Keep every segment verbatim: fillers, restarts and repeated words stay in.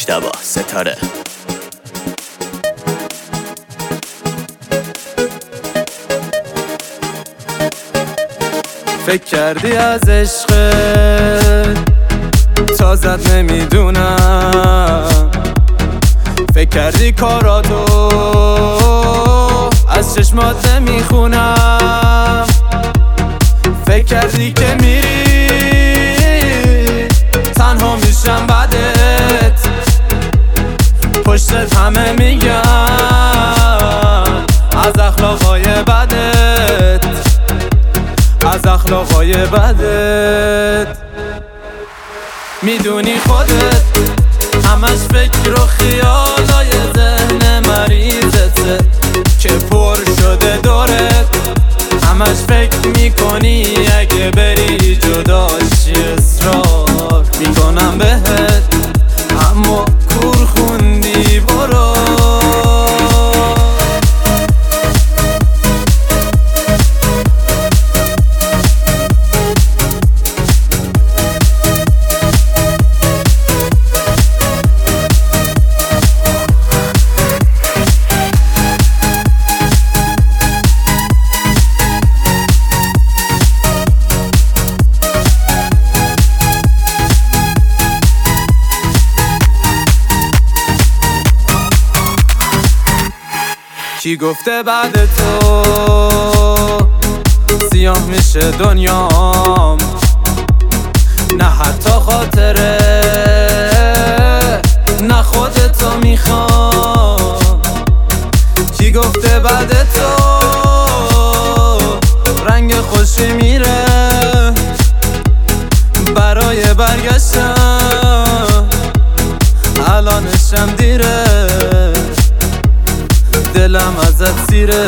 مجتبی ستاره. فکر کردی از عشقت تازت نمیدونم، فکر کردی کاراتو از چشمات نمیخونم، فکر کردی که میری تنها میشم بعدت، پشتت همه میگن از اخلاقای بدت، از اخلاقای بدت. میدونی خودت همش فکر و خیالای ذهن مریضته که پر شده دورت، همش فکر میکنی اگه بری جداشی اصرار میکنم بهت، اما کور خوندی برو. کی گفته بعد تو سیاه میشه دنیام؟ نه حتی خاطره نه خودتو میخوام. کی گفته بعد تو رنگ خوشی میره؟ برای برگشتم الانشم دیره، دلم ازت سیره.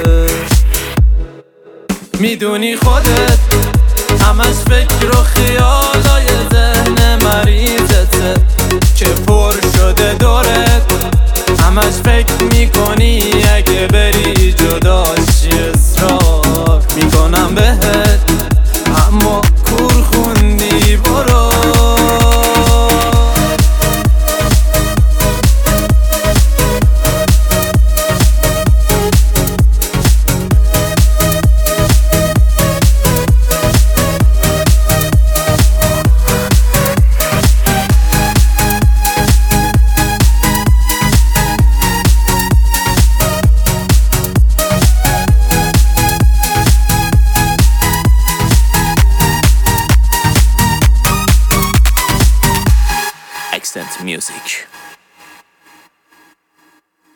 میدونی خودت همش فکر و خیالای ذهن مریضته که پر شده دورت، همش فکر میکنی اگه بری جداشی اصرار میکنم بهت، اما کور خوندی برو. Extant Music.